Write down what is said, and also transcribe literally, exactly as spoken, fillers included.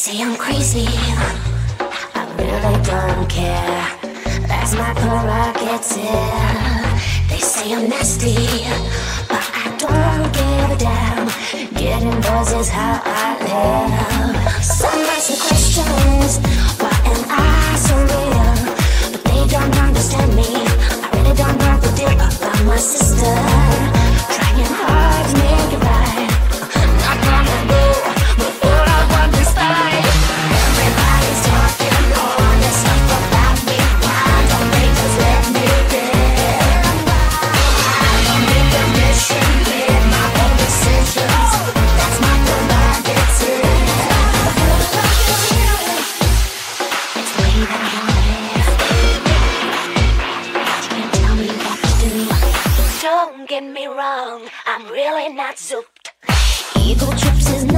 say I'm crazy, I really don't care. That's my prerogative. They say I'm nasty, but I don't give a damn. Getting buzz is how I live. Some ask me questions, why am I so real? But they don't understand me. I really don't know the deal about my sister. Trying hard to make it right. Not gonna do before I want this fight. Everybody's talking all this stuff about me. Why don't they just let me live? I don't need permission, make my own decisions. That's my prerogative. It's the way that I live. You can't tell me what to do. Don't get me wrong, I'm really not zooped. Ego trips is